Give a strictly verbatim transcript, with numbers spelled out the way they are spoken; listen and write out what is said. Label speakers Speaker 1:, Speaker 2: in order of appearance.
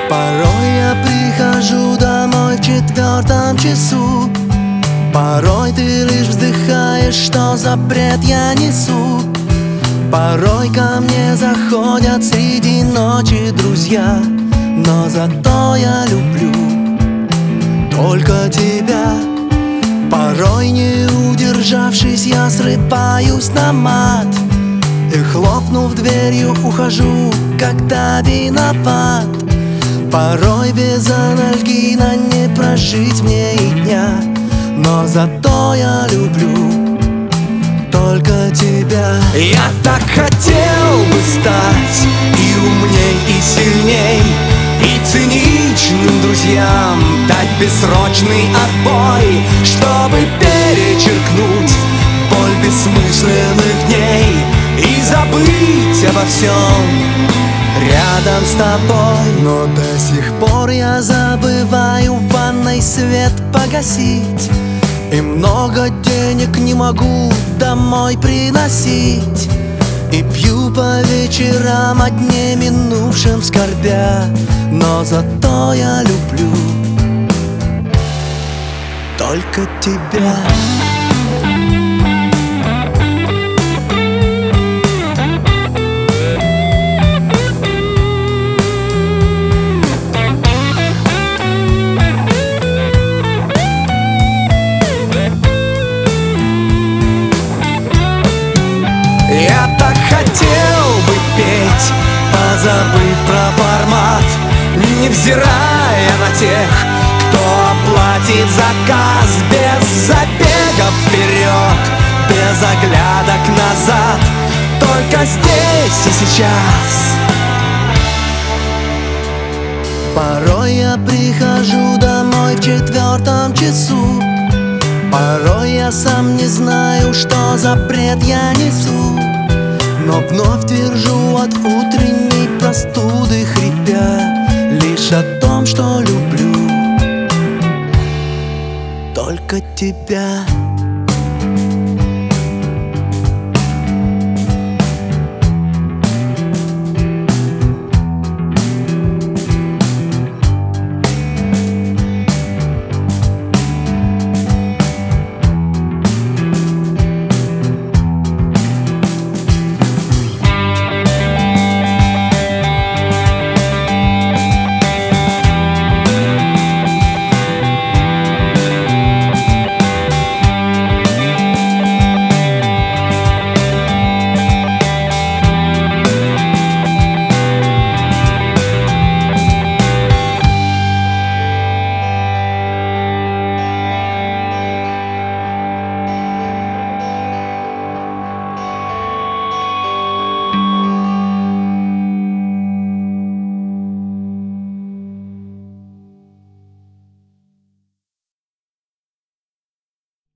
Speaker 1: Порой я прихожу домой в четвертом часу. Порой ты лишь вздыхаешь, что за бред я несу. Порой ко мне заходят среди ночи друзья, но зато я люблю только тебя. Порой, не удержавшись, я срываюсь на мат и, хлопнув дверью, ухожу, когда виноват. Порой без анальгина не прожить мне и дня, но зато я люблю только тебя. Я так хотел бы стать и умней, и сильней, и циничным друзьям дать бессрочный отбой, чтобы перечеркнуть боль бессмысленных дней и забыть обо всем рядом с тобой. Но до сих пор я забываю в ванной свет погасить, и много денег не могу домой приносить, и пью по вечерам о дне минувшем скорбя, но зато я люблю только тебя. Я так хотел бы петь, позабыв про формат, невзирая на тех, кто оплатит заказ, без забегов вперед, без оглядок назад, только здесь и сейчас. Порой я прихожу домой в четвертом часу. Порой я сам не знаю, что за бред я несу, но вновь твержу от утренней простуды хрипя лишь о том, что люблю только тебя.